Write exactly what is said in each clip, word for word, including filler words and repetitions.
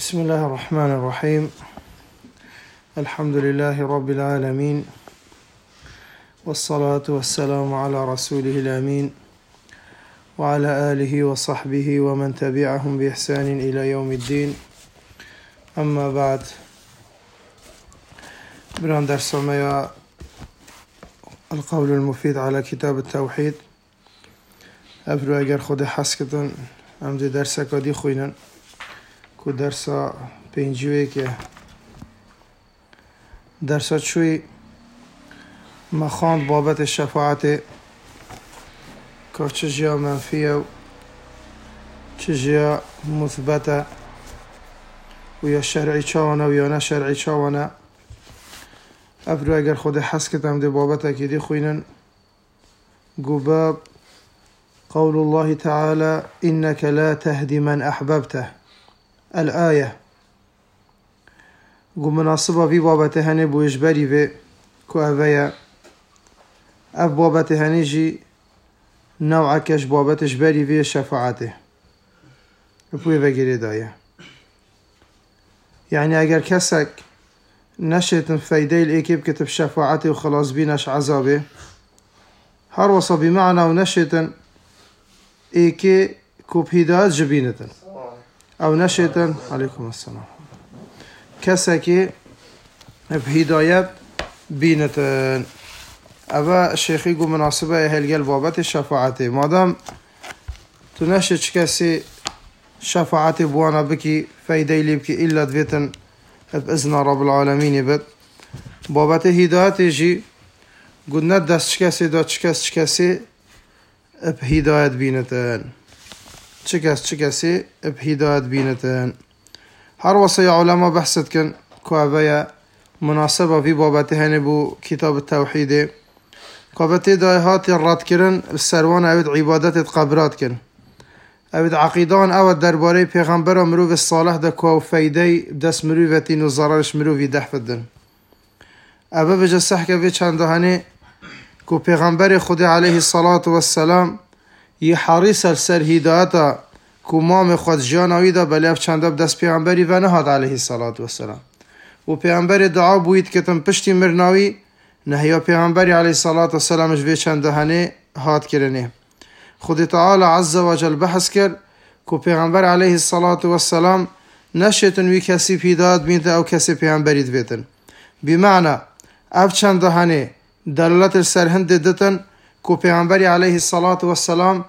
بسم الله الرحمن الرحيم. الحمد لله رب العالمين، والصلاة والسلام على رسوله الأمين وعلى آله وصحبه ومن تبعهم بإحسان إلى يوم الدين. أما بعد، بران درس ما القول المفيد على كتاب التوحيد. أبرو أجر خود حسكتن أم دي درسك دي خوينن کو درسا پنجوی که درسا چوی مخاند بابت شفاعت که چه جا منفیه و چه جا مثبته و یا شرعی چاوانه و یا نه شرعی چاوانه. افرو اگر خود حس کتم دی بابت که دی خوینن گو باب قول الله تعالى إنك لا تهدي من أحببته الآية. قو مناسبة في بابته هني بو إجباري في كو أفايا أف بابته هني جي نوعا كش بابت إجباري في شفاعته بوي فاقري دايا. يعني أجر كسك نشيتن فايدي الإيكيب كتب شفاعته وخلاص بيناش عذابه هر وصا بمعنى ونشيتن إيكي كوب هدايات جبينتن أو نشيتن عليكم السلام كسكي بهدايات بينتن. أبا الشيخ يقول مناسبة هالقل بابت الشفاعة مادام تنشت كسي شفاعة بوانا بكي فايدي لي بكي إلا دفيتن بإذن رب العالمين يبت بابت هدايات يجي قلنا دست كسي دا كسي كسي بهدايات بينتن چکس چکسی بهدایت بینتن. هر وصی علماء بحثت کن که اوه مناسبه في بابته هنه بو کتاب التوحیده که دایهات رد کرن سروان اوید عبادت قبرات کن اوید عقیدان اوید درباره پیغمبر و مروف الصالح ده که فیده دست مروفتین و ضررش مروفی دحفت دن. اوه بجا سحکه وی چنده هنه که پیغمبر خود علیه الصلاة والسلام یه حریص سر هدایتا که مام خود جانوی دا بلی اف چنده بدست پیغمبری و نهاد علیه الصلاة والسلام و پیغمبر دعا بوید که تم پشتی مرناوی نهیا پیغمبری علیه الصلاة والسلامش وی چنده هنه هاد کرنه. خود تعالی عز و جل بحث کرد که پیغمبر علیه الصلاة والسلام نشتن وی کسی هدایت بینده او کسی پیغمبری دویتن بمعنی اف چنده هنه دلالت سرهند دتن که پیغمبری علیه الصلاة والسلام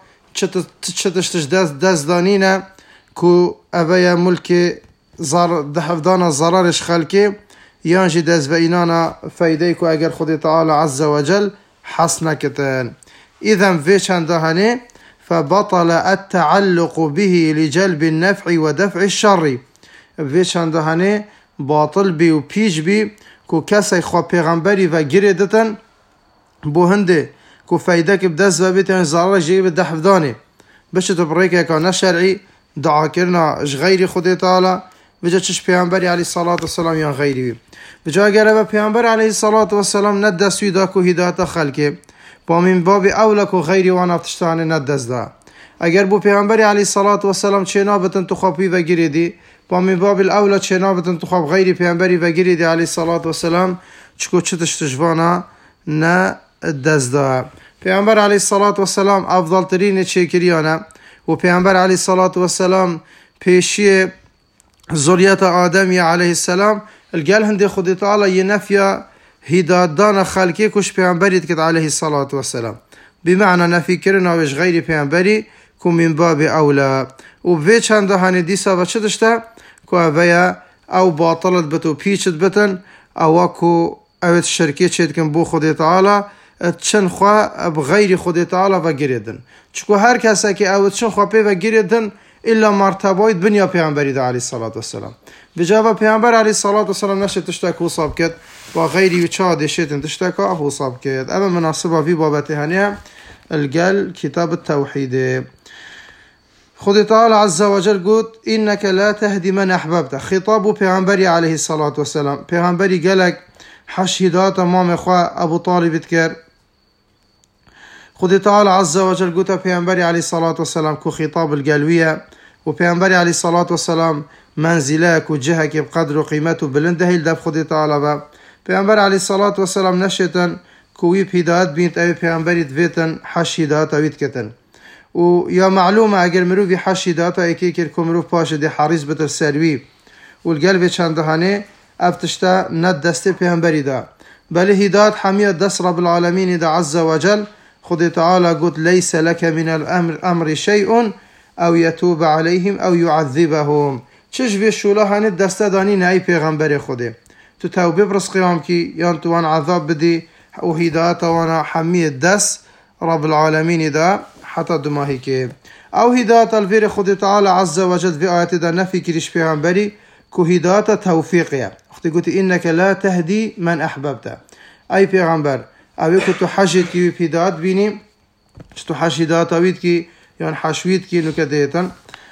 چتشتش دست دست دانینه که اوه ملک دحفدان ضررش خلقه یانجی دست به اینانا فایده که اگر خود تعالی عز و جل حسن کتن. اذن في چنده هنه فبطل التعلق به لجلب النفع ودفع الشر. في چنده هنه باطل بی و پیش بی که کسی خواه پیغمبری و گره دتن بو هنده کو فایده که بدست و بیتن ضرر جیب دحفدانه بشه تبریکه که نشرعی دعا کرنا اش غیری خود تعالی بجا چش پیامبری علیه الصلاة والسلام یا غیری بجا اگر با پیامبر علیه الصلاة والسلام ندست ویدا کو هدایت خلقه با من باب اولا کو غیری وانا تشتانه ندست دا. اگر بو پیامبری علیه الصلاة والسلام چنا بتن تو خوابی و گریدی با من باب الاولا چنا بتن تو خواب غیری پیامبری و گریدی علیه الصلاة والسلام چکو چتش تشوانا نه دست دا. پیامبر علیه الصلاة والسلام افضل ترین چیکریانه و پیامبر علیه الصلاة والسلام پیشی ذریت آدمی علیه السلام الگل هنده خود تعالی یه نفیا هدایت دان خلقی کش پیامبریت کد علیه الصلاة والسلام بمعنى نفی کرنا وش غیر پیامبری که من باب اولا و به چند هنه دیسا و چه داشته که اویا او باطلت بتو پیچت بتن او که اوید شرکی چید کن بو خود تعالی چن خواه بغیر خود تعالی و گریدن چکو هر کسی که اوید چن خواه پی و گریدن الا مرتباید بنیا پیامبری دا علیه الصلاة والسلام بجاوه پیامبر علیه الصلاة والسلام نشه تشتک و صاب کد و غیری و چا دیشیتن تشتک و صاب کد. اما مناسبه فی بابته هنیه الگل کتاب التوحیده. خود تعالی عز و جل قد اینک لا تهدی من احببته خطاب پیامبری علیه الصلاة والسلام پیامبری گلک حش هدایت امام خواه ابو طالب کرد. خود تعالى عز وجل قلت پیامبری علیه الصلاة والسلام کو خطاب القلوية و پیامبری علی صلوات و سلام منزله و جهه که بقدر و قیمت و بلنده هیل دف خود تعالی با پیامبر علی صلوات و سلام نشتن کوی هدایت بینت او پیامبری دویتن حش هدایت اوید کتن و یا معلومه اگر مروی حش هدایت ایکی کر کمروف پاشه دی حریص بتر سروی و القلب چندهانه افتشتا ند دست پیامبری دا بل هدایت حمیه دست رب العالمین دا عز وجل خود تعالی قلت ليس لك من الامر امر شيء او يتوب عليهم او يعذبهم چش وی شولا هنه دست دانی نه پیغمبر خوده تو توبه برس قیام کی یا تو وان عذاب بدی و هدایت وانا حمیه دست رب العالمین دا حتی دماهی که او هدایت الفیر خود تعالی عز وجل في آیت دا نفی کریش پیغمبری که هدایت توفیقیه وقتی گوتی انك لا تهدي من احببته ای پیغمبر اوی که تو حشید کی هدایت بینی تو حش هدایت اوید کی یا حشوید کی نکه دیتن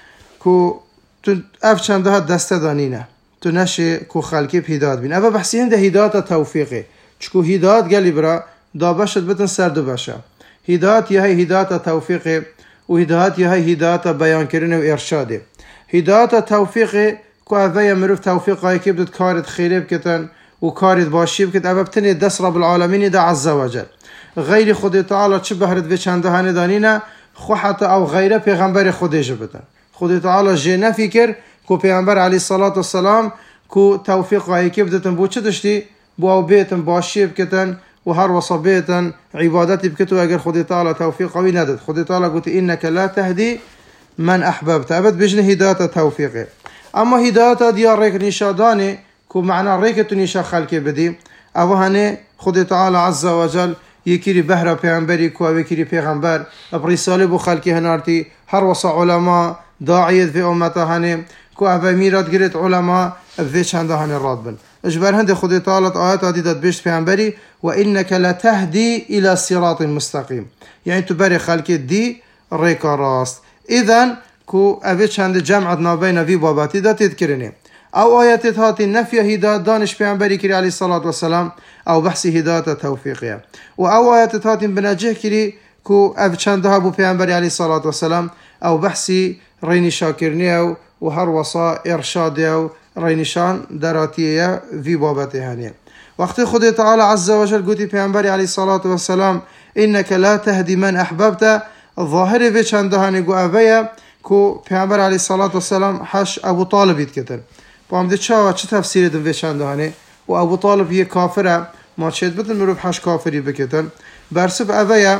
که تو اف چنده دسته دانینه تو نشه کو خلقی هدایت بین اما بحثی هنده هدایت توفیقی چکو هدایت گلی برا دا باشد بتن سردو باشه هدایت یه هدایت توفیقی و هدایت یه هدایت بیان کردن و ارشاده هدایت توفیقی که اوه مروف توفیقی که بدد کارت خیره بکتن و کارت باشی بکت اما بتنی دست رب العالمین دا عز وجل غیر خود تعالی چه بهرد و چنده هنه دانینه خو حتی او غیره پیغمبر خودش بتن خود تعالی جه نفی کرد که پیغمبر علی صلوات و سلام که توفیق هایی که بدتن بو چه داشتی بو او بیتن باشی بکتن و هر وصا بیتن عبادتی بکتو اگر خود تعالی توفیق قوی نداد خود تعالی گوت انك لا تهدي من احببت ابد بجنه هدایت توفیقه اما هدایت دیار ریک نشادانه که معنا ریک تو نشا خلقی بدی او هنه خود تعالی عز وجل یکی بهره پیغمبری که او یکی پیغمبر برساله بو خلقی هنارتی هر وصا علماء داعیت في امته هنه که او میراد گرت علماء في چنده هنه راد بن اجبر هند خود تعالی آیات عدیدت بیشت پیغمبری و انك لتهدي الى صراط مستقيم يعني تبري خلق دي ريكا راست اذن كو اوه چند جمعت نابين في باباتي دا تذكرني او آيات هاتي نفي هداية دانش پیغمبری كري عليه الصلاة والسلام او بحث هداية توفيقية و او آيات هاتي بنجه كري كو اوه چندها بو پیغمبری عليه الصلاة والسلام او بحث ريني شاكرني و هر وصا ارشاد او رينشان دراتيه في بابته هنيه وقت خود تعالى عز وجل قلت پیغمبر علیه الصلاة والسلام انك لا تهدي من احببت ظاهر به چنده نگو اوه کو پیغمبر علیه الصلاة والسلام حش ابو طالب کتن پامده چه چه تفسیر دو به چنده نه و ابو طالب یه کافره ما چید بدن مروف حش کافری بکتن برسب اوه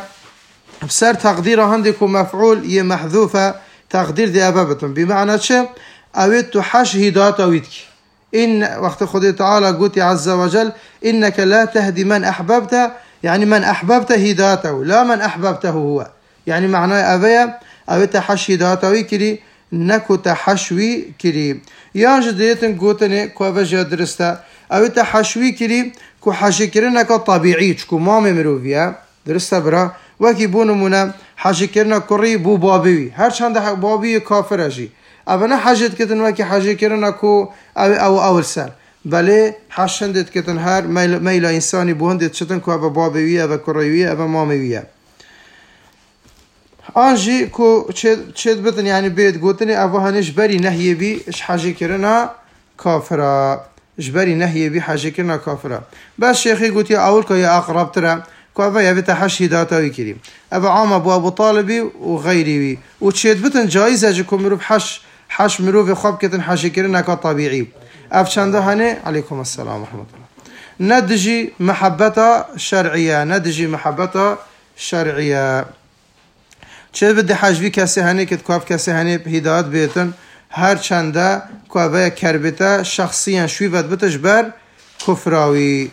بسر تقدیر هنده کو مفعول یه محذوفه تقدیر دی اوه بتن بمعنی چه اوید تو حش هدایت اوید کی إن وقت خد تعالى قلت عز وجل إنك لا تهدي من أحببته يعني من أحببته هدايته لا من أحببته هو يعني معناه أبيا أبي تحش هدايته كري نكو تحشوي كري يانج ديتن قوتني كوفجا درستا أبي تحشوي كري كو حشي كرنا كطبيعي كو مامي مروفيا درستا برا وكي بونو منا حشي كرنا كوري بو بابي هر چند بابي كافر أجي أبنا حاجت كتن وكي حاجة كرنا كو أو أو أول سر بله حشندت كتن هر ميل ميل إنساني بوهندت شتن كو أبا بابوية أبا كروية أبا ماموية آنجي كو شد شد بتن يعني بيت قوتني أبا هنش بري نهي بي إش حاجة كرنا كافرة إش بري نهي بي حاجة كرنا كافرة بس شيخي قوتي أول كو يا أقرب ترى كو أبا يبي تحش هدايته كريم أبا عام أبو أبو طالبي وغيري وشد بتن جائزة جكم مروف حش حش مروف خواب كتن حشي كرنا كطبيعي أفشان دهني عليكم السلام ورحمة الله ندجي محبة شرعية ندجي محبة شرعية چه بدي حاجبي كاسي هني كت كواب كاسي هني بهدايات بيتن هر چنده كوابا كربتا شخصيا شوي ود بتجبر كفراوي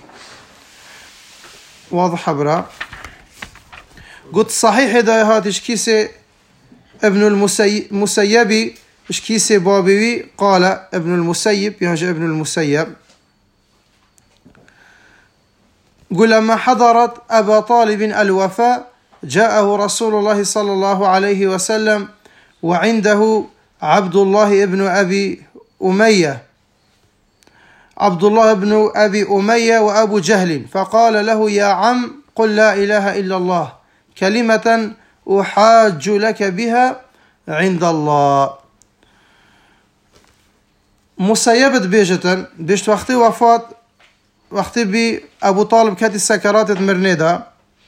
واضح برا قلت صحيح هدايات ايش كيسي ابن المسيبي ايش كيسي بابي قال ابن المسيب يهجى ابن المسيب قل لما حضرت أبا طالب الوفاء جاءه رسول الله صلى الله عليه وسلم وعنده عبد الله ابن أبي أمية عبد الله ابن أبي أمية وأبو جهل فقال له يا عم قل لا إله إلا الله كلمة أحاج لك بها عند الله مسيبت بيجتن بيشت وقتي وفات وقتي بي أبو طالب كاتي السكرات مرنيدا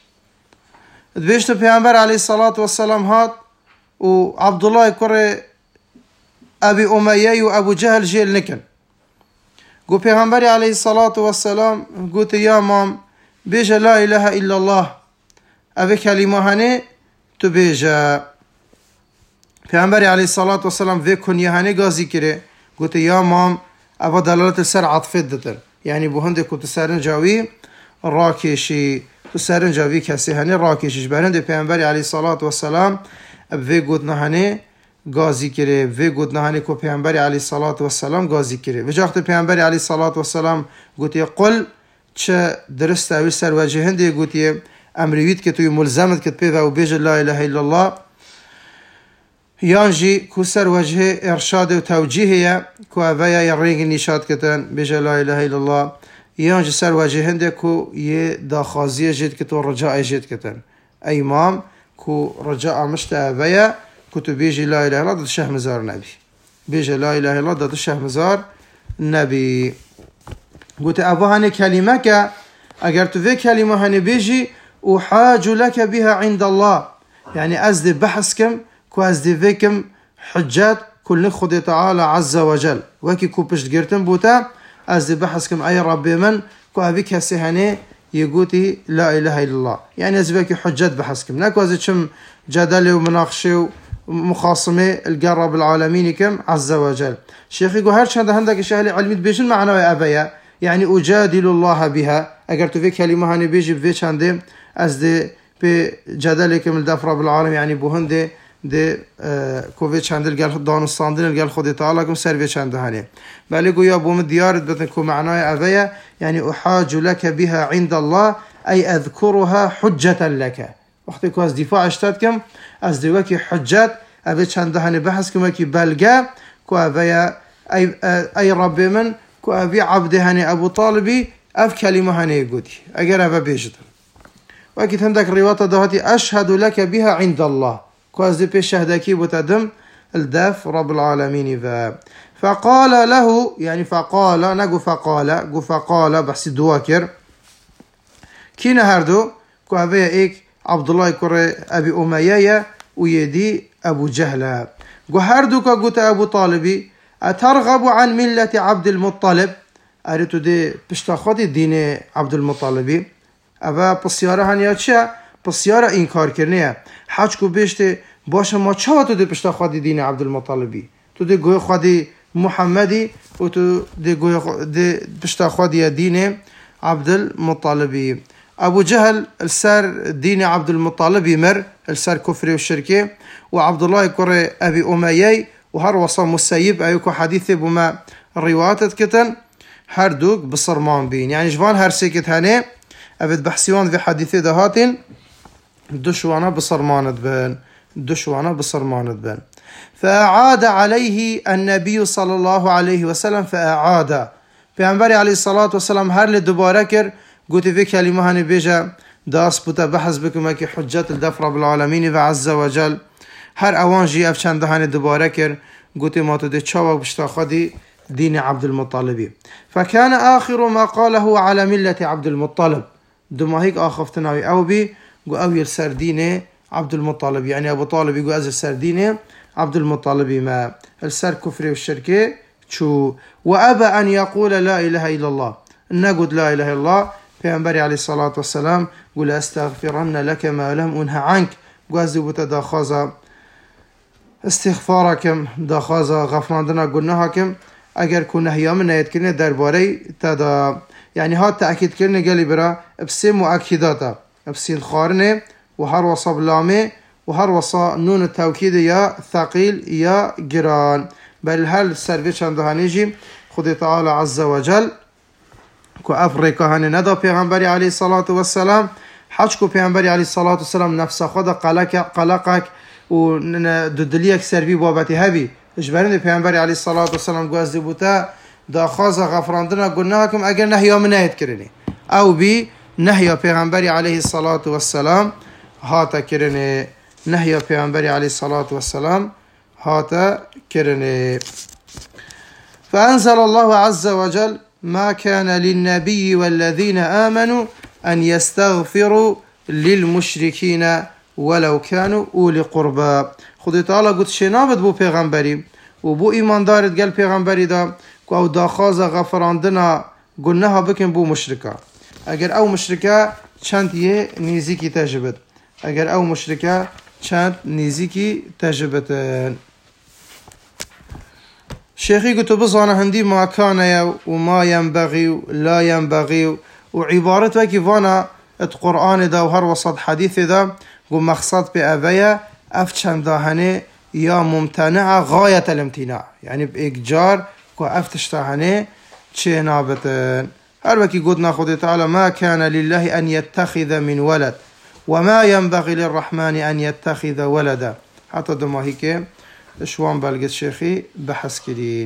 بيشت بيعنبر عليه الصلاة والسلام هات وعبد الله كوري أبي أمية وأبو جهل جيل نكن قو بيعنبر عليه الصلاة والسلام قلت يا مام بيجا لا إله إلا الله أبي كلمة هني تبيجا بيعنبر عليه الصلاة والسلام في كن يهاني قازي كري قلت يا مام أبا دلالة السر عطفت دتر يعني بوهندي كنت سارن جاوي راكيشي تسارن جاوي كسي هني راكيشي جبرن دي بيعنبر عليه الصلاة والسلام أبي قلتنا هني قازي كري في قلتنا هني كو بيعنبر عليه الصلاة والسلام قازي كري وجاقت بيعنبر عليه الصلاة والسلام قلت قل چه درست اوی سر وجه هندی گویی امروید که توی ملزمت کت پیدا و بیج لا اله الا الله یانجی کو سر وجه ارشاد و توجیهیه کو اویا یرینگ نشاد کتن بیج لا اله الا الله یانجی سر وجه هندی کو یه داخازی جد کت و رجاء جد کتن ایمام کو رجاء مشت اویا کو تو بیج لا اله الا الله شه مزار نبی بیج لا اله الا الله داد شه مزار نبی قلت أبو هني كلمة كا أجر تفي كلمة هني بيجي أحاج لك بها عند الله يعني أزدي بحثكم كو أزدي فيكم حجات كل خدي تعالى عز وجل وكي كو بشت جرتم بوتا أزدي بحثكم أي ربي من كو أبيك هسي هني يقولي لا إله إلا الله يعني أزبيك حجات بحثكم ناكو أزدي شم جدل ومناقشة ومخاصمة القرب العالمين كم عز وجل شيخي يقول هرش هذا هندك شهلي علمي بيجن معنا يا أبايا يعني أجادل الله بها أجر تفي كلمة هني بيجي بفيش عندي أزدي بجدلكم الدفرة بالعالم يعني بوهندي دي آه كوفيتش عند الجال دانستان دين الجال خدي تعالى كم سيرفيش عنده هني باليقول يا بوم الديار بتنكو معناه أذية يعني أحاج لك بها عند الله أي أذكرها حجة لك وقت كواز دفاع اشتاتكم أزدي وكي حجات أبيتش عنده هني بحث كم وكي بلقى كو أذية أي أي ربي من كو أبي عبد هني أبو طالبي أف كلمة هني يقولي أجر أبا بيجد وأكيد عندك رواية دهاتي أشهد لك بها عند الله كو أزدي بيش شهدكي بتدم الدف رب العالمين ف فقال له يعني فقال نقو فقال قو فقال بحسي دواكر كينا هردو كو أبي إيك عبد الله كوري أبي أمية ويدي أبو جهل قو هردو كو أبو طالبي أترغب عن ملة عبد المطلب أريتو دي بشتاخدي دين عبد المطلبي أبا بسيارة هنيا چه بسيارة إنكار كرنيه حاج كو بيشتي باشا ما چه تو دي بشتاخدي دين عبد المطلبي تو دي قوي خدي محمدي و تو دي قوي دي بشتاخدي دين عبد المطلبي أبو جهل السار دين عبد المطلبي مر السار كفري والشركي وعبد الله كوري أبي أمية وهر وصل مسيب أيوكو حديثي بما الروايات كتن هر دوك بصرمان بين يعني جوان هر سيكت هني أبد بحسيوان في حديثي دهاتين دشوانا بصرمان بين دشوانا بصرمان بين فأعاد عليه النبي صلى الله عليه وسلم فأعاد پیامبر عليه الصلاة والسلام هر لدباره كر قلت في كلمة هني بيجا داس بوتا بحث بكم كي حجة الدفر بالعالمين وعز وجل هر اوان جي اف چند هني دباره كر قلت ما تدي تشاوك بشتاخدي دين عبد المطلب فكان آخر ما قاله على ملة عبد المطلب دما هيك آخفتناوي أو بي قو أو يرسر دين عبد المطلب يعني أبو طالب يقول أزل سر دين عبد المطلب ما السر كفري والشركة شو وأبى أن يقول لا إله إلا الله نقول لا إله إلا الله پیامبر عليه الصلاة والسلام قل أستغفرن لك ما لم أنه عنك قازي بتداخذ استغفاركم داخذ غفراندنا قلناهكم اگر كنا هيا من يتكلنا درباري تدا يعني هات تأكيد كلنا قالي برا بسي مؤكداتا بسين خارنه وهر وصا بلامه وهر وصا نون التوكيد يا ثقيل يا جران بل هل سرفيش عنده هنيجي خد تعالى عز وجل كو أفريقا هني ندا پیغمبر عليه الصلاة والسلام حج كو پیغمبر عليه الصلاة والسلام نفس خود قلق قلقك و ددليك سربي بابتي هبي اجبرني پیغمبر عليه الصلاة والسلام قوازي بوتا دا خازا غفراندنا قلناكم اگر نهيا منايت كرني او بي نهيا پیغمبر عليه الصلاة والسلام هاتا كرني نهيا پیغمبر عليه الصلاة والسلام هاتا كرني فأنزل الله عز وجل ما كان للنبي والذين آمنوا أن يستغفروا للمشركين ولو كانوا أولي قربى. خدای تعالی گفت شنابت بو پیغمبری و بو ایمان دارد گل پیغمبری دا که او داخواز غفراندنا گناه بکن بو مشرکا. اگر او مشرکا چند یه نیزیکی تجربت اگر او مشرکا چند نیزیکی تجربتن. شيخي قلت بظن هندي ما كان وما ينبغي لا ينبغي وعبارة كيف أنا القرآن ده وهر وسط حديث ده ومقصد بأبيا أفتشن دهني يا ممتنع غاية الامتناع يعني بإجار كأفتشتهني تشينابتن. هر وكي قلنا خد تعالى ما كان لله أن يتخذ من ولد وما ينبغي للرحمن أن يتخذ ولدا. حتى دما هيك شوان بلغت شيخي بحث كرين.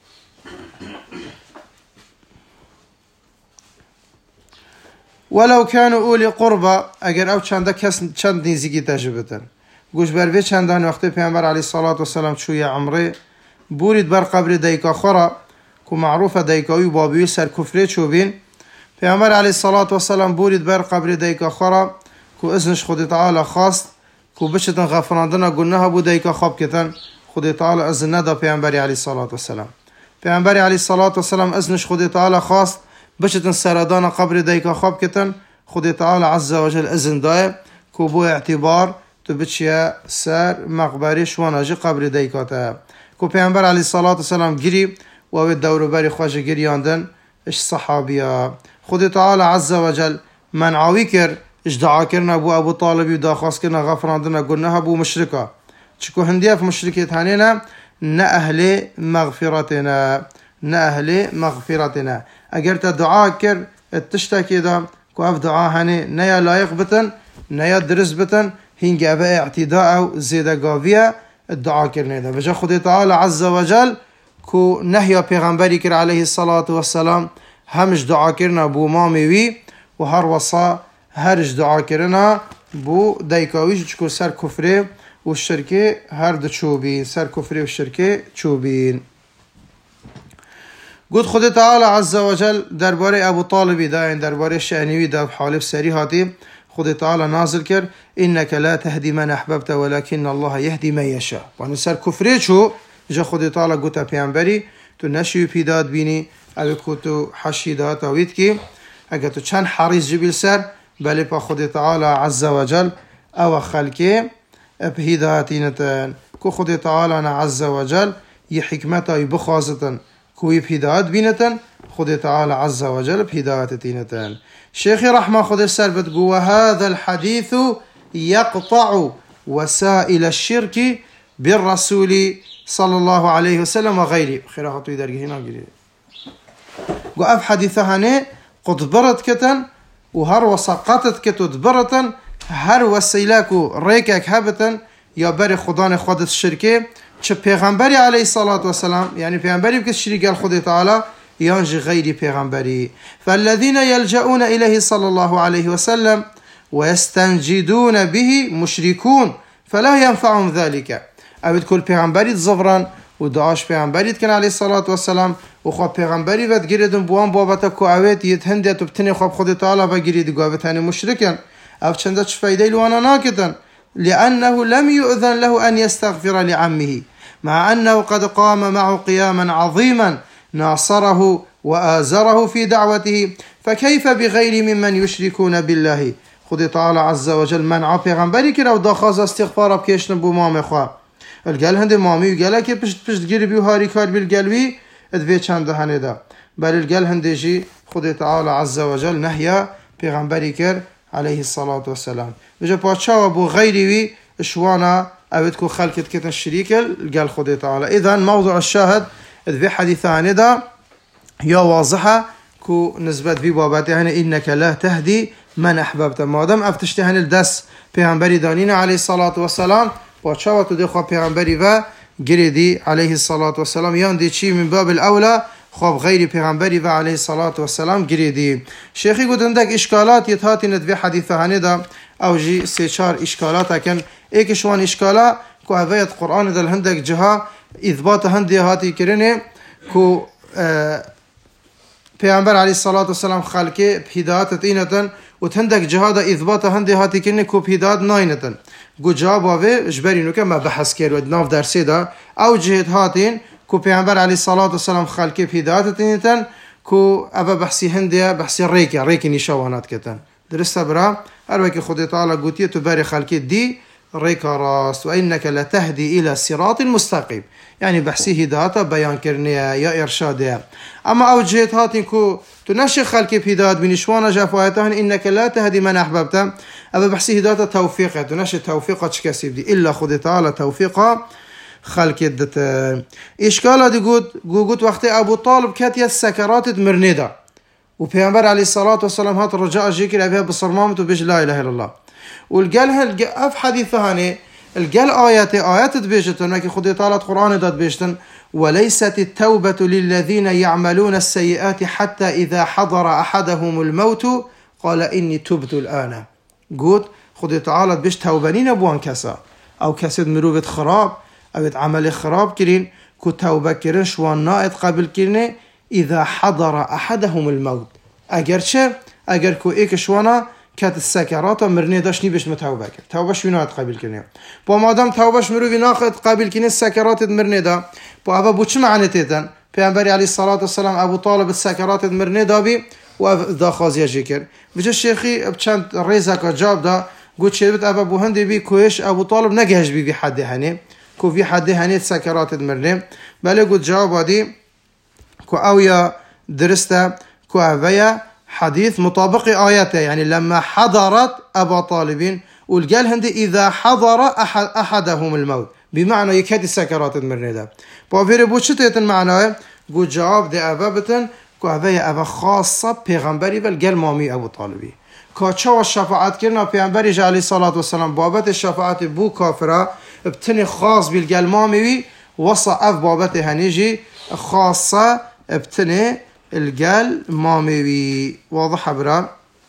ولو كانوا أولي قربى اگر او چند کس چند نزدیکی تجربتن گوش بر وی چندان وقتی پیامبر علیه الصلاة والسلام چوی عمره بورید بر قبر دیکا خورا که معروفه دیکاوی بابی سر کفره چوبین. پیامبر علیه الصلاة والسلام بورید بر قبر دیکا خورا که اذنش خود تعالی خواست که بچتن غفراندن گناه بو دیکا خواب کتن. خود تعالی اذن ندا پیامبر علیه الصلاة والسلام. پیامبر علیه الصلاة والسلام اذنش خود تعالی خواست بچتن سردان قبر دیکا خواب کتن. خود تعالی عز وجل اذن دای که بو اعتبار تو بچیا سر مقبره شواناجی قبر دیکاته که پیامبر علیه الصلاة والسلام گری و او دور بری خواجه گریاندن اش صحابیا. خود تعالی عز وجل منعوی کر اش دعا کرنا بو ابو طالبی و داخواست کرنا غفراندن گناه بو مشرکا چکو هندیف مشرکیت هنینا نه اهل مغفرتنا نه اهل مغفرتنا. اگر تا دعا کر اتشتاکی دا که اف دعا هنی نه لایق بتن نه درست بتن هنگ ابا اعتداء او زیدگاویه الدعا کرنه ده. بجا خود تعالی عز وجل کو نهیا پیغمبری کر علیه الصلاة والسلام همش دعا کرنا بو مامیوی و هر وصا هرش دعا کرنا بو دیکاویش چکو سر کفره و شرکه هر دو چوبین سر کفره و شرکه چوبین. قد خود تعالی عز وجل درباره ابو طالبی دا درباره شأنوی دا حالب سری هاتی خود تعالی نازل کرد انك لا تهدي من احببت ولكن الله يهدي من يشاء. وان سر کفره چو جا خود تعالی گوتا پیامبری تو نشی پیداد بینی اگه کو تو حشیدات اوید کی اگه تو چند حریص جبیل سر بله پا خود تعالی عز وجل او خلقه بهدایتینتن کو خود تعالی عز وجل ی حکمتا بخوازتن کوی بهدایت بینتن خود تعالی عز وجل بهدایتینتن. شيخي رحمه خود السر بتقول هذا الحديث يقطع وسائل الشرك بالرسول صلى الله عليه وسلم وغيره. خيرات يدرجه هنا قريب. وأف حديثها هنا قد برد كتن وهر وسقطت كتد برتن هر وسيلاكو ريكك هبتن يا بري خدان خود الشركه چه پیغمبری علیه الصلاة والسلام يعني پیغمبری بكس شريك الخد تعالى ينجي غير پیغمبري فالذين يلجؤون إليه صلى الله عليه وسلم ويستنجدون به مشركون فلا ينفعهم ذلك. أبد كل پیغمبري تزفران ودعاش پیغمبري كان عليه الصلاة والسلام وخواب پیغمبري ود گيردن بوان بابتا كو اويت يتهندي تبتني خواب خود تعالى بگيرد قابتاني مشركا أف چندت شفايدي لوانا ناكتا لأنه لم يؤذن له أن يستغفر لعمه مع أنه قد قام معه قياما عظيما ناصره وآزره في دعوته فكيف بغير ممن يشركون بالله. خد تعالى عز وجل منع پیغمبری که رو داخواز استغفار بکشن بو مام خواه الگل هنده مامی و گله که پشت پشت گیری بیو هاری کار بالگلوی ادوی چند هنه دا بل الگل هنده جی خد تعالى عز وجل نهیا پیغمبری که عليه الصلاة والسلام بجا پاچا و بو غیری وی اشوانا اوید کو خلقت کتن شریکل الگل خد تعالى. اذن موضوع الشاهد ادوی حديثان دا يا واضحة كو نسبت في باباتهن إنك لا تهدي من أحببت مادام افتشتهن الدس پیغمبری دانین عليه الصلاة والسلام باشا تو دي خواب پیغمبری و گریدی عليه الصلاة والسلام یان دی چی من باب الأولى خواب غير پیغمبری و عليه الصلاة والسلام گریدی. شيخي قد عندك إشكالات يتهاتي ندوي حديثهن دا أو جي سيشار إشكالات كان ايك شوان إشكالا كو هذيت قرآن دا الهندك جها إثبات هندي هاتي كرنه كو پیامبر علیه الصلاة والسلام خلقه بهدایت تینتن و تندک جهاد اثبات هندی هاتی کنه کو بهدایت ناینتن گو جواب آوه جبرینو که ما بحث کرد و ناف درسی دا او جهد هاتین کو پیامبر علیه الصلاة والسلام خلقه بهدایت تینتن کو اوه بحثی هندیه بحثی ریکی ریکی نشوانات کتن درسته برا هر وکی خود تعالی گوتیه تو بری خلقه دی ريكا راست وإنك لتهدي إلى صراط مستقيم يعني بحثي هداية بيان كرنيا يا إرشادية أما أو جهت هاتين كو تنشي خلقي بهداية بنشوانا جافواتهن إنك لا تهدي من أحببته أما بحثي هداية توفيقه تنشي توفيقه تشكسيب دي إلا خد تعالى توفيقه خلقي دت إشكاله دي قد قد وقت أبو طالب كاتيا السكرات مرندا وبيغمبر عليه الصلاة والسلام هات الرجاء جيكي أبيها بصرمامته بيج لا إله إلا الله والقالها أف حديث هاني القال آيات آيات تبيجتن لكن خد تعالى القرآن داد بيجتن وليست التوبة للذين يعملون السيئات حتى إذا حضر أحدهم الموت قال إني تبت الآن قلت خد تعالى بيش توبانين أبوان كسا أو كسد مروبة خراب أو عمل خراب كرين كو توبة كرين شوان نائد قبل كرين إذا حضر أحدهم الموت أجر شر أجر كو إيك شوانا كات السكرات مرني داشني بيش متوبة كر توبهش وينات قبل كرني با مادام توبهش مرو ويناخد قبل كرني السكرات مرني دا با أبا بوش معنى تيتن پیامبر عليه الصلاة والسلام أبو طالب السكرات مرني دا بي و دا خازي جيكر بجا الشيخي بچند ريزك جاب دا قلت شيبت أبا بو هندي بي كويش أبو طالب نجهش بي في حد هني كو في حد هني السكرات مرني بل قلت جواب دي كو أويا درسته كو أبيا حديث مطابق آياته يعني لما حضرت أبا طالب والقال هندي إذا حضر أحد أحدهم الموت بمعنى يكاد السكرات المرنده بافير بوشتة المعنى قو جواب دي أبا بتن كو أبا أبا خاصة پیغمبري بالقال مامي أبو طالبي كاتشا والشفاعات كرنا پیغمبري عليه الصلاة والسلام بابت الشفاعات بو كافرة بتني خاص بالقال مامي وصا أف بابت هنيجي خاصة بتني القال مامي واضح برا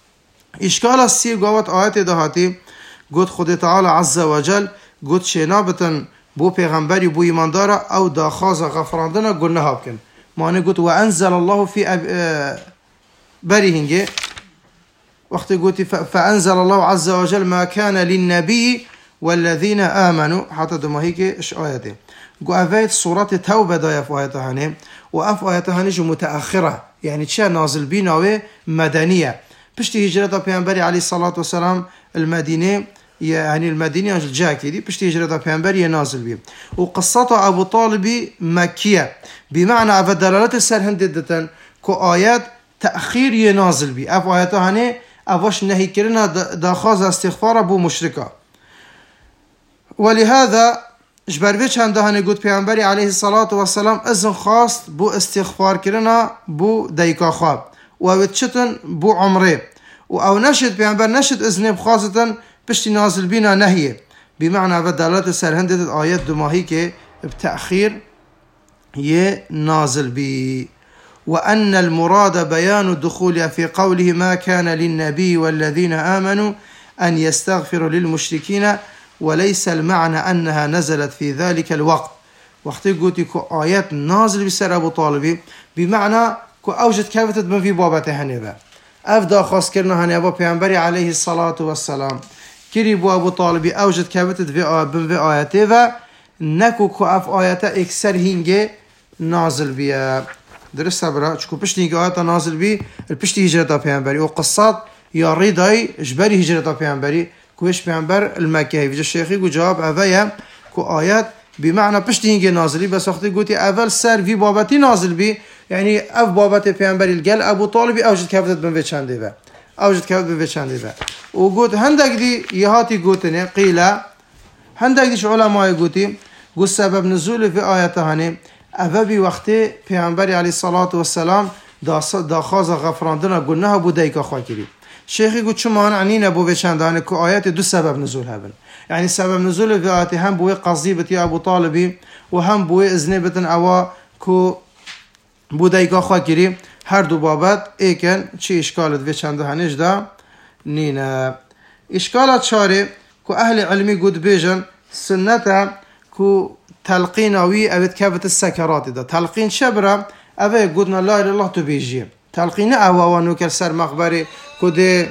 إشكال السير قوات آيات دهاتي قد خد تعالى عز وجل قد شنابتن بو پیغمبری بو ایماندارا او داخاز غفراندنا قلنا هابكن معنی قد وأنزل الله في بريهنجي وقت قلت فأنزل الله عز وجل ما كان للنبي والذين آمنوا حتى دم هيك إيش آياته قو أفايت صورة توبة دايا في آياتها هني وأف آياتها هني متأخرة يعني تشا نازل بيناوي مدنية بشتي هجرة بيانبري عليه الصلاة والسلام المدينة يعني المدينة الجاكي دي بشتي هجرة بيانبري نازل بيه وقصة أبو طالب مكية بمعنى أفا دلالات السرهنددة كو آيات تأخير ينازل بيه أف آياتها هني أفاش نهي كرنا داخاز استغفار أبو مشركة ولهذا جبر بيش هندهاني قد پیامبری عليه الصلاة والسلام اذن خاص بو استغفار كرنا بو ديكا خواب و تشتن بو عمره و او نشد پیامبر نشد اذن بخاصة بشتي نازل بينا نهيه بمعنى بدلالة سرهندة الآيات دماهي كي بتأخير يه نازل بي وأن المراد بيان الدخول في قوله ما كان للنبي والذين آمنوا أن يستغفروا للمشركين وليس المعنى أنها نزلت في ذلك الوقت وقت قلت كو آيات نازل بسر أبو طالبي بمعنى كو أوجد كيفتت من في بابته هنبا أفدا خاص كرنا هنبا پیامبری عليه الصلاة والسلام كري بو أبو طالبي أوجد كيفتت من في آياته و نكو كو أف آياته اكسر هنگه نازل بيا درست برا چكو پشت هنگه آياته نازل بي الپشت هجرتا پیامبری و قصات يا ريداي جبري هجرتا پیامبری كوش پیامبر المكي في الشيخي كو جواب اويا كو آيات بمعنى پشتينگه نازلي بس وقتی گوتي اول سر في بابتي نازل بي يعني اف بابت پیامبر الگل ابو طالب اوجد كفتت بن وچنده و اوجد كفتت بن وچنده و و گوت هندك دي يهاتي گوتنه قيل هندك دي علماء گوتي گو سبب نزول في آيات هاني ابي وقتی پیامبر عليه الصلاه والسلام داخاز غفراندنا گناه بو ديكا خاكري شيخي قلت شو معنى عنينا بو بيشانداني كو آيات دو سبب نزول هبن يعني سبب نزول في آيات هم بوي قصيبة يا أبو طالبي وهم بوي إذنبة أوا كو بودايكا خاكري هر دو بابات ايكن چي إشكالت بيشاندانيش دا نينا إشكالات شاري كو أهل علمي قد بيجن سنة كو تلقين أوي أبت كافة السكرات دا تلقين شبرا أبا قدنا لا إله إلا الله تبيجي تلقينا أوانو كالسر مخبري كده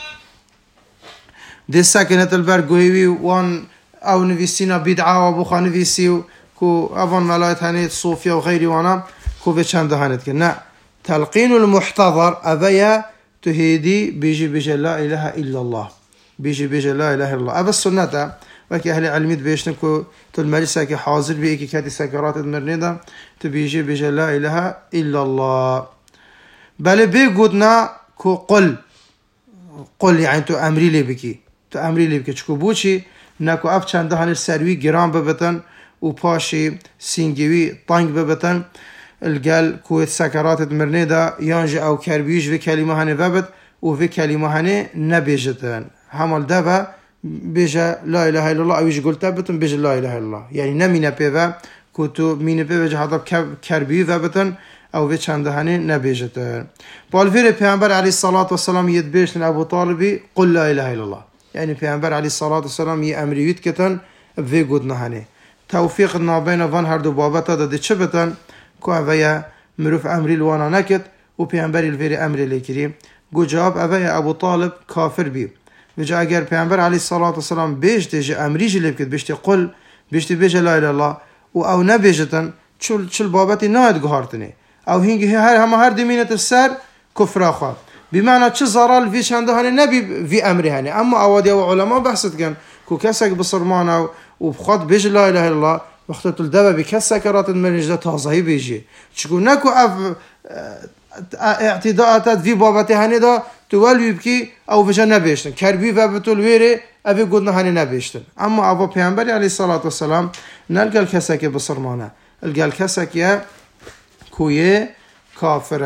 دي ساكنة البرقوهي وان أو نفسينا بدعا وبخا نفسيو كو أفن ملايت هنيت صوفيا وغيري وانا كو بيشان هنيت كنا تلقين المحتضر أبايا تهيدي بيجي بيجي لا إله إلا الله بيجي بيجي لا إله إلا الله أبا السنة وكي أهل علميت بيشنكو تلماليسا كي حاضر بيكي كاتي سكرات المرنيدة تبيجي بيجي لا إله إلا الله بل بيقودنا كو قل قل يعني تو أمري لي بكي تو أمري لي بكي چكو بوشي ناكو أف چنده هنر سروي گران ببتن و پاشي سينجوي طنگ ببتن القال كويت سكرات مرنيدا يانج أو كربيج في كلمة هني ببت و في كلمة هني نبيجتن همال دابا بيجا لا إله إلا الله أو يجي قلت بتن بيجا لا إله إلا الله يعني نمينا بيفا كتو مين بيجا هذا كربي ببتن أو في چنده هني نبيجتن بالفير پیامبر عليه الصلاة والسلام يدبيشن أبو طالبي قل لا إله إلا الله يعني پیامبر عليه الصلاة والسلام يأمريويت كتن في قدنا هني توفيق نابين فان هردو بابتا دا دي چه بتن كو اويا مروف امري الوانا نكت و پیامبر الفيري امري لكري قو جواب اويا ابو طالب كافر بي وجا اگر پیامبر عليه الصلاة والسلام بيش تيجي امري جي بكت بيشتي قل بيشتي بيجي لا إله الله و او نبيجتن چل چل بابتي نايد قهارتني او هنگي هر هم هر دمينة السر كفر اخواب بمعنى چه زرال فيش هنده هنه نبي في امري هنه اما اوادي و علماء بحثت كن كو كسك بصرمانه وبخاط بيجي لا إله إلا الله وقت الدبا بكسكرات المرنج ده تازهي بيجي شكو نكو اف اعتداءات في بابتي هني ده تولوي بكي او بجا نبيشتن كربي وبتول ويري ابي قدنا هني نبيشتن اما ابو پیامبر عليه الصلاة والسلام نلقى الكسكي بصرمانه القى الكسكي كويه كافر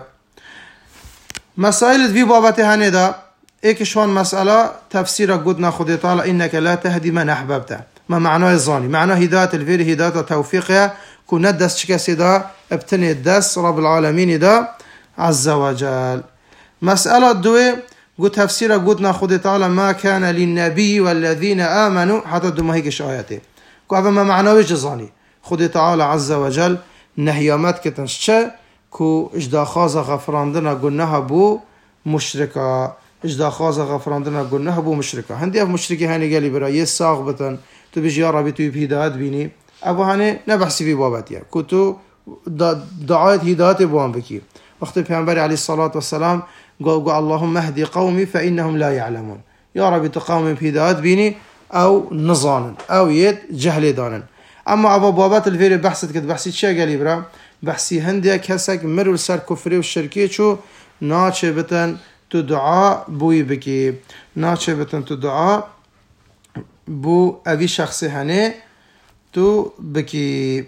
مسائل في بابتي هني ده ايك شوان مسألة تفسير قدنا خدي تعالى انك لا تهدي من احببته ما معناه الظاني معناه هداية الفير هداية توفيقها كون ندس شكاسي دا ابتني الدس رب العالمين دا عز وجل مسألة دوي قد تفسير قدنا خدي تعالى ما كان للنبي والذين آمنوا حتى دو ما هيكش آياتي كو ما معناه الظاني خدي تعالى عز وجل نهيامات كتنشتش كو اجدا خازا غفراندنا قلناها بو مشركة اجدا خازا غفراندنا قلناها بو مشركة هندي اف مشركي هاني قالي برا يساغ بتن تو بيجي يا ربي تو بهدايات بيني ابو هاني نبحثي في باباتيا كنتو دعاية هدايات بوان بكي وقت پیامبر عليه الصلاة والسلام قال اللهم اهدي قومي فإنهم لا يعلمون يا ربي تقاوم بهدايات بيني او نظانا او يد جهل دانا اما ابو بابات الفيري بحثت كد بحثي تشا قالي برا بحثي هندي كسك مرو سر كفري والشركي شو ناچه بتن تو دعا بوي بكي ناچه بتن تو دعا بو اوی شخصی هنه تو بكي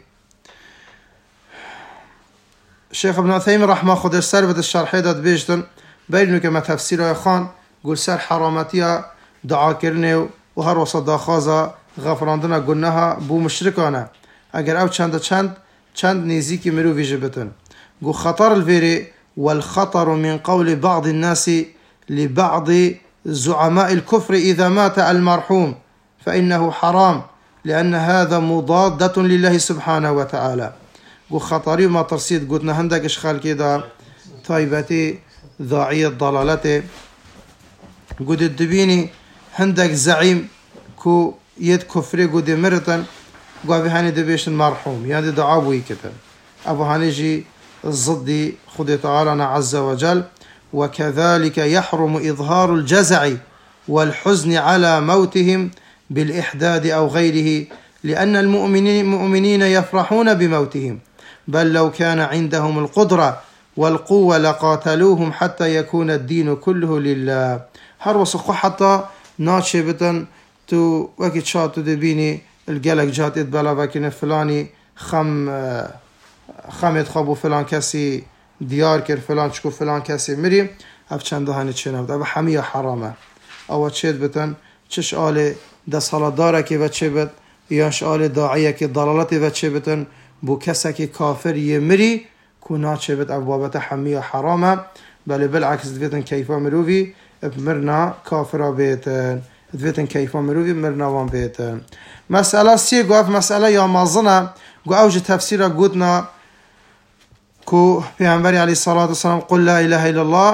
شيخ ابن عثيمين رحمه خودش سر بده الشرحه داد بيجتن بينو كما تفسير خان قول سر حرامتيا دعا کرنه و هر وسط داخازا غفراندنا گناها بو مشرکانه اگر او چند چند چند نزيكي مرو ویژه بتن قو خطر الفيري والخطر من قول بعض الناس لبعض زعماء الكفر إذا مات المرحوم فإنه حرام لأن هذا مضادة لله سبحانه وتعالى قو خطري ما ترسيد قلتنا هندك اشخال كده طيبتي ضاعية ضلالتي قد الدبيني هندك زعيم كو يد كفري قد مرتن قو أبي هاني دبيش المرحوم يعني دعابوي كتن أبو هانيجي الضدي خدي تعالى عز وجل وكذلك يحرم إظهار الجزع والحزن على موتهم بالإحداد أو غيره لأن المؤمنين المؤمنين يفرحون بموتهم بل لو كان عندهم القدرة والقوة لقاتلوهم حتى يكون الدين كله لله هر وسقو حتى ناشبتن تو وكي تشاتو دبيني القلق جات بلا وكين فلاني خم خمت خابو فلان كسي ديار كر فلان شكو فلان كسي مري اف چنده هنه چنه اب همه حرامه او چه بتن چش آل دست حالا داره که و چه بد یاش آل داعیه که ضلالت و چه بتن بو کسا که کافر یه مری کنا چه بد اب بابت همه حرامه بله بالعکس دویتن کیفا مروفی مرنا کافر بیتن دویتن کیفا مروفی مرنا وان بیتن مسئله سی گفت مسئله یا مازنه گو اوج تفسیر گودنا كو پیامبری علیه الصلاة والسلام قل لا إله إلا الله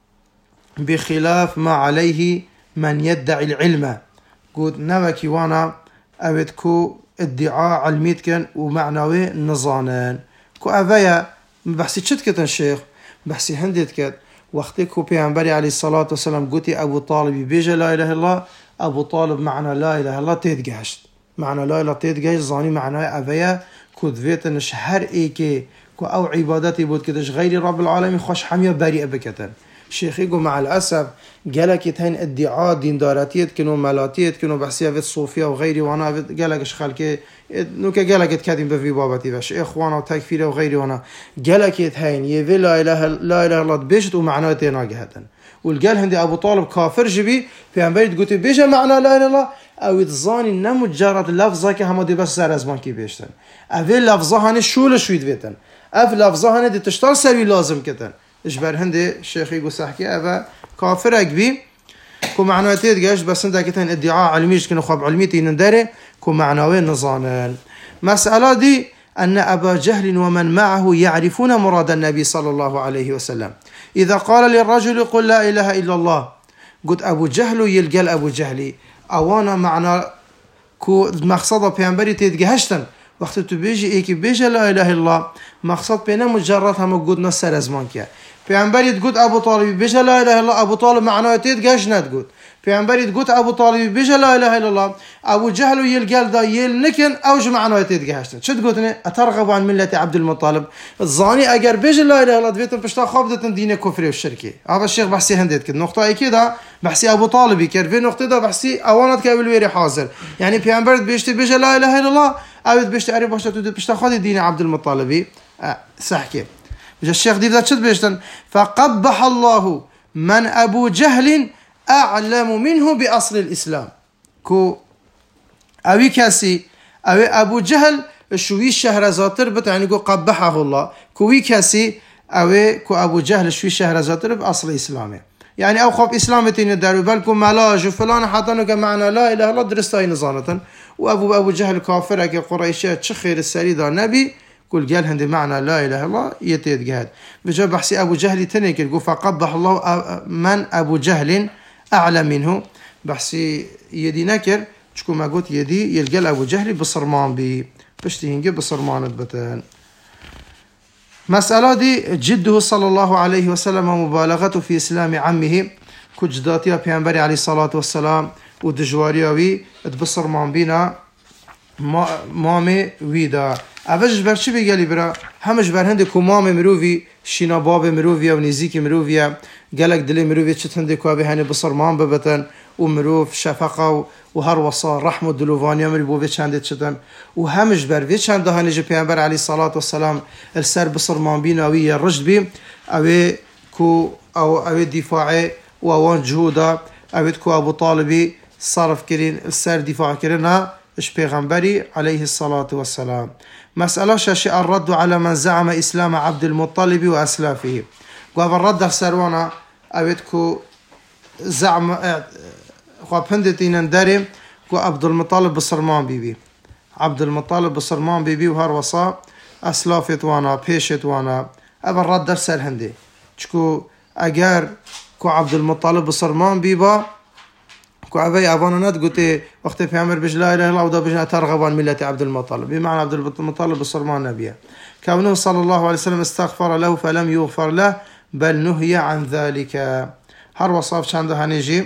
بخلاف ما عليه من يدعي العلم. قلت نوكي وانا أبد كو ادعاء علميت كان ومعنوي نظانان كو أفايا بحسي شد كتن شيخ بحسي هندت كت وقتي كو پیامبری علیه الصلاة والسلام قلتي أبو طالب بيجا لا إله إلا الله أبو طالب معنى لا إله إلا الله تيدقاشت معنى لا إله تيدقاش زاني معنى أفايا كو دفيتنش هر إيكي كو أو عبادتي بود كدش غير رب العالمين خوش حمية بريئة بكتن. شيخي قو مع الأسف قالك يتهين ادعاء دين داراتيت كنو ملاتيت كنو بحسية في الصوفية وغيري وانا قالكش خالكي نوكا قالك يتكادم بفي بابتي باش إخوانا وتكفيرة وغيري وانا قالك يتهين يفي لا إله لا إله الله بيشت ومعناه تيناقهتن والقال هندي أبو طالب كافر جبي في عم بريد قلت بيجا معنى لا إله الله أو يتظاني نمو جارت لفظة كهما دي بس سر أزمان كي بيشتن أفي لفظة هاني شول شويد بيتن أف لفظة هاني دي تشتار سوي لازم كتن إجبر هندي الشيخ يقول صحكي أفا كافر أكبي كو معناه تيدقاش بس هنده كتن ادعاء علميش كنو خواب علميتي ننداري كو معناه نظانان. مسألة دي أن أبا جهل ومن معه يعرفون مراد النبي صلى الله عليه وسلم. إذا قال للرجل قل لا إله إلا الله قلت أبو جهل يلقى أبو جهلي أوانا معنى كو مقصده بيانبري تيدقاشتن وقت تو بيجي ايكي بيجي لا إله إلا الله مقصد بينا مجرد هم قد نسر ازمان كيا بيانبري تقول أبو طالب بيجي لا إله إلا الله أبو طالب معناه تيدقاش نتقول بيانبري تقول أبو طالب بيجي لا إله إلا الله أبو جهل يلقى دا يل نكن أوج معناه تيدقاشتن شو تقولني أترغب عن ملة عبد المطلب الظاني أجر بيجي لا إله إلا الله دفيتم بشتا خابدة دين كفر والشركة. هذا الشيخ بحسي هنديت كده نقطة اي كده بحسي أبو طالب يكر في نقطة ده بحسي أوانات كابل ويري حاضر يعني بيانبري بيجي بيجي لا إله إلا الله أود بيشتى أري باشا تود بيشتى خادي دين عبد المطلبي أه سحكي وجا الشيخ دي ذات شد بيشتن فقبح الله من أبو جهل أعلم منه بأصل الإسلام كو أوي كاسي أوي أبو جهل شوي شهر زاتر بت يعني كو قبحه الله كوي كاسي أوي كو أبو جهل شوي شهر زاتر بأصل الإسلام يعني أو خب إسلامتين دارو بالكم ملاج وفلان حتى نك معنى لا إله إلا الله درستاي نظانة وأبو أبو جهل كافر كقريشات شخير السريد النبي كل قال هندي معنى لا إله إلا الله يتيد جهاد بجا بحسي أبو جهل تنك يقول فقبح الله من أبو جهل أعلى منه بحسي يدي نكر شكو ما قلت يدي يلقى أبو جهل بصرمان بي بشتهنجي بصرمان البتان. مسألة دي جده صلى الله عليه وسلم ومبالغته في إسلام عمه كجداتيا بيانبري عليه الصلاة والسلام ودجوارياوي تبصر مان بينا مامي ويدا اوش بر چی بگلی برا همش بر هنده کو مام مرووی شینا باب مرووی و نزیک مرووی گلک دل مرووی چت هنده کو به هنه بصر مان ببتن و مروف شفقه و هر وصا رحم و دلوانی امر بو چنده چتن و همش بر وی چنده هنه ج پیامبر علی صلوات و سلام السر بصر مان بينا وی رشد بی او کو او او دفاع و وان جهودا او کو ابو طالبی صرف کرین السر دفاع کرنا اش پیغمبری عليه الصلاة والسلام. مسألة شاشة الرد على من زعم إسلام عبد المطلب وأسلافه قابل الرد سروانا أبدكو زعم خوابندتين نداري كو عبد المطلب بصرمان بيبي عبد المطلب بصرمان بيبي وهر وصا أسلافت وانا بيشت وانا أبا الرد سر هندي شكو أجار كو عبد المطلب بصرمان بيبا كو أبي أبانا ند قلت وقت في عمر بج لا إله إلا الله ودا بجنا ترغب عن ملة عبد المطلب بمعنى عبد المطلب بصرمان نبيه كونه صلى الله عليه وسلم استغفر له فلم يغفر له بل نهي عن ذلك. هر وصاف شانده هنيجي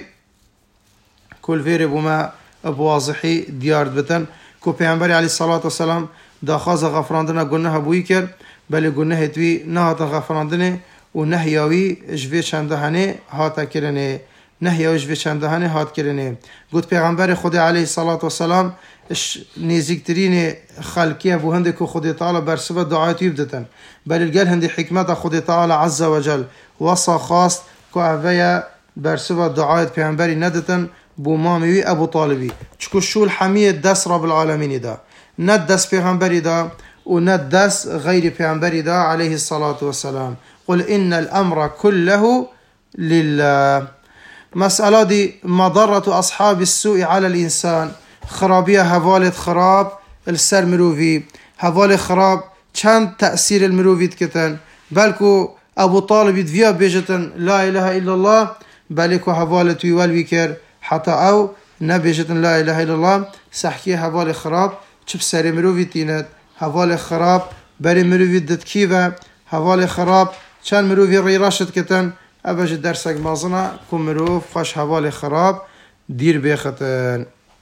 كل فيري بما بواضحي ديار بتن كو پیامبر عليه الصلاة والسلام دا خاز غفراندنا قلناها بويكر بل قلناها توي نهات غفراندنا ونهياوي جوي شانده هني هاتا كرنه نهياوي جوي شانده هني هات كرنه قلت پیغمبر خدا عليه الصلاة والسلام نزيكترين خلقية بو هندي كو خدا تعالى برسبة دعاية يبدتن بل القال هندي حكمة خدا تعالى عز وجل وصا خاص كو أفيا برسبة دعاية پیغمبري ندتن بو مامي أبو طالبي چكو شو الحمية دس رب العالمين دا ند دس پیغمبري دا وند دس غير پیغمبري دا عليه الصلاة والسلام. قل إن الأمر كله لله. مسألة دي مضرة أصحاب السوء على الإنسان خرابية هوالة خراب السر مروفي هوالة خراب چند تأثير المروفي تكتن بلكو أبو طالب يدفيا بيجتن لا إله إلا الله بلكو حوالة والويكر حتى أو نبيجتن لا إله إلا الله سحكي حوالة خراب چب سر مروفي تينت حوالة خراب بري مروفي دتكيفا حوالة خراب چند مروفي ري راشد كتن أباج درسك مازنا كم مروف خوش حوالة خراب دير بيختن.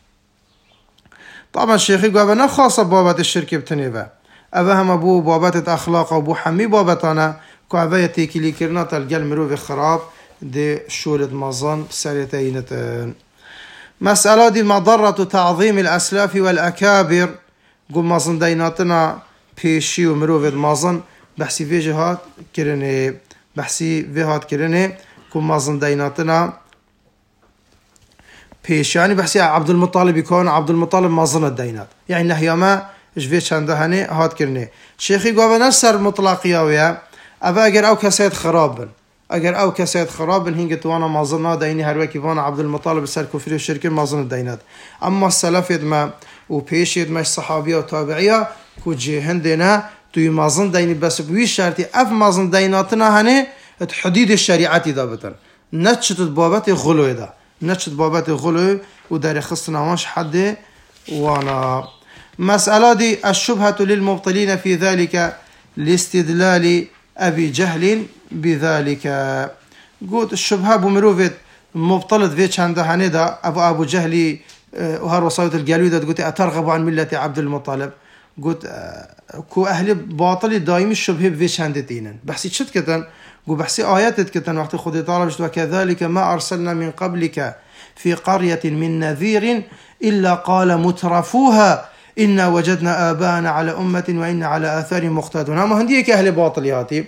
طبعا الشيخي قابنا خاصة بابات الشركة بتنيبا أبا هم أبو بابات أخلاق وأبو حمي بابتانا كعباية تيكيلي كرنا تلقى مروفي خراب دي شولد مازن سريتينتن. مسألة دي مضرة تعظيم الأسلاف والأكابر قل مازن ديناتنا بيشي ومروفي مازن بحسي في جهات كرني بحسي في هات كرني قل مازن ديناتنا بيش يعني بحسي عبد المطلب يكون عبد المطلب مازن الدينات يعني نحيا ما جفيت شاندهاني هات كرني شيخي قوة نفسر مطلقيا ويا أبا أجر أو كسيد خرابن اگر او کسیت خرابن هنگ توانا مازن دینی هر وکی وانا عبد المطلب سر کفری و شرک مازن دینات اما السلف ما و پیش ما صحابیه و تابعیه کو جهندنا توی مازن دینی بس بوی شرطی اف مازن دیناتنا هنه حدود الشریعتی دابتن نتشت بابت غلو دا نتشت بابت غلو و در خصنا وانش حد وانا مسألة دي الشبهة للمبطلين في ذلك لاستدلال أبي جهل بذلك قلت الشبهة بمروفت مبطلت فيتش عند هندا أبو أبو جهلي وهر وصاية الجلودة قلت أترغب عن ملة عبد المطلب قلت كو أهل باطل دائم الشبهة بفيتش عند دينا بحسي شت كتن قو بحسي آيات كتن وقت خذي طالب وكذلك ما أرسلنا من قبلك في قرية من نذير إلا قال مترفوها إنا وجدنا آباءنا على أمة وإنا على آثار مقتدون أما هنديك أهل باطلياتي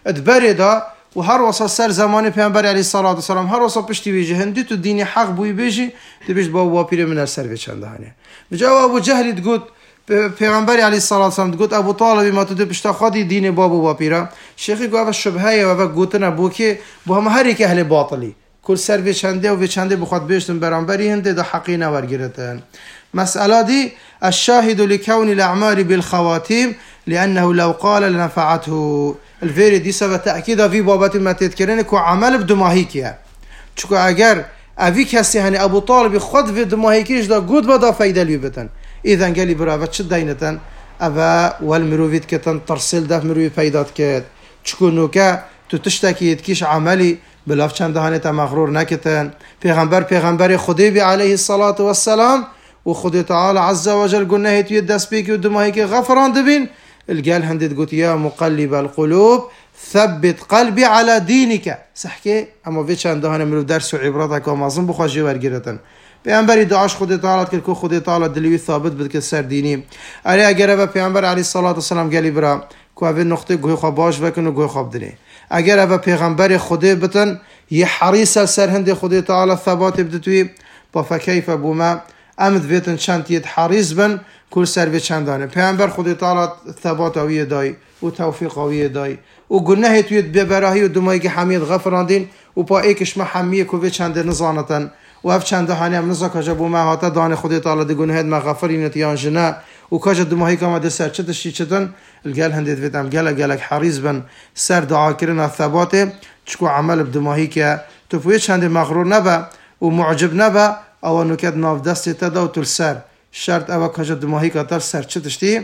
اتبردا وهر وصل سر زمان پیامبر علیه الصلاة والسلام هر وصل پشتی بیجه هندی تو دینی حق بوی بیجی تبیش با واپیر من سر بچنده هنه بجا ابو جهل تقول پیامبر علیه الصلاة والسلام تقول ابو طالب ما تو پشت خادی دین بابو واپیرا شیخی گفت شبهه و گوتنا بو که بو هم هر یک اهل باطلی کل سر بچنده و بچنده بخواد بیشتن برانبری هنده ده حقی نورگیرتن. مسألة دي الشاهد لكون الأعمال بالخواتيم لأنه لو قال لنفعته الفيري دي سبب تأكيد في بابات ما تذكرين كو عمل بدماهيكيا چكو اگر اوی کسی هنی ابو طالب خود في دماهيكيش دا قود بدا فايدة ليبتن إذن قالي براوات شد دينتن أبا والمروفيت كتن ترسل دف مروفي فايدات كت چكو نوكا تو تشتكي يتكيش عملي بلاف چند هنی تا مغرور نكتن پیغمبر پیغمبر خديبي عليه الصلاة والسلام وخدي تعالى عز وجل قلنا هي تيد دست بيكي ودماهيكي غفران دبين القال هندد قلت يا مقلب القلوب ثبت قلبي على دينك سحكي اما فيتش عندها نمرو درس وعبرتك وما ظن بخواجي ورقرتن پیامبر دعاش خدي تعالى كل خدي تعالى دلوي ثابت بدك سر ديني اري اگر پیامبر عليه الصلاه والسلام قال برا کو اول نقطه گوی خواب باش وکنه گوی خواب دنی اگر اول پیغمبر خدي بتن يه حريص سر هند خدي تعالى ثبات بدتوي فكيف بما امد فيتن شانتيت حريص بن كل سر في چندانه پیامبر خدي تعالى ثبات اويه داي و توفيق اويه داي و گناه تويت ببراهي و دماغي حميد غفراندين و با ايكش محميه كو في چند نزانتن و اف چند هاني ام نزا كجا بو ما هاتا دان خدي تعالى دي گناه ما غفرين تيان جنا و كجا دماغي كما د سر چت شي چتن القال هندت فيتم قال قالك حريص بن سر دعا كرنا ثبات چكو عمل بدماغي ك تو في چند مغرور نبا و معجب نبا او نكد ناف دست تدا و تل سر شرط او كجا دماغي كتر سر چتشتي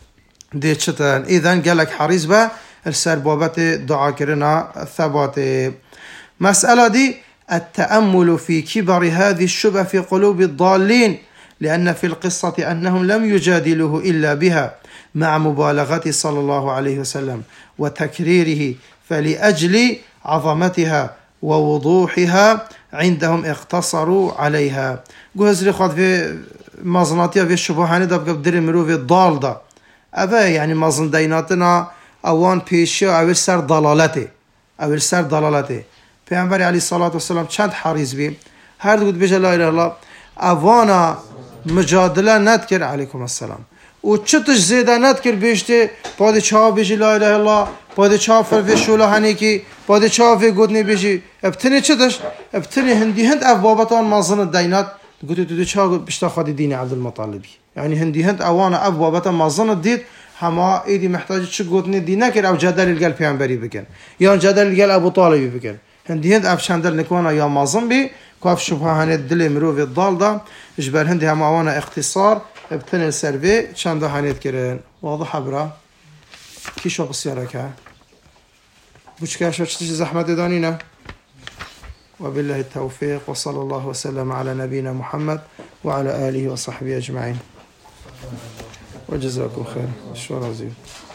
دي چتن اذن قالك حريص با السر بابت دعا كرنا ثبات. مسألة دي التأمل في كبر هذه الشبهة في قلوب الضالين لأن في القصة أنهم لم يجادلوه إلا بها مع مبالغته صلى الله عليه وسلم وتكريره فلأجل عظمتها ووضوحها عندهم اقتصروا عليها. جوزري خد في مازناتيا في الشبهة هندا بقدر مرو في الضال ده أبا يعني مازن ديناتنا اوان پیشی اول سر ضلالته اول سر ضلالته پیامبر علی الصلاه و السلام چند حریص بی هر دو بجه لا اله الا الله اوانا مجادله ندکر علیکم السلام و چتش زیده ندکر بیشته پادشاه بجه لا اله الا الله پادشاه فر شولا هنی کی پادشاه فی گودنی بجه ابتنی چتش ابتنی هندی هند اف بابتان مازن دینات قلت تو چا بشتا خدي دين عبد المطلب يعني هندي هند اوانا اف بابتان مازن دید هما إيدي محتاج شو قوتني دي نكر أو جدل القلب ينبري بكن يا جدل القلب أبو طالب بكن هندي هند أفشان دل نكونا يا مازن بي كاف شبهة هند دل مروف الضال ده جبر هندي هما وانا اختصار بتن السيرفي شان ده هند كرن واضح برا كي شو بسيارك ها بوش كاش تجي زحمة دانينا وبالله التوفيق وصلى الله وسلم على نبينا محمد وعلى آله وصحبه أجمعين وجزاكم خير شو رزيق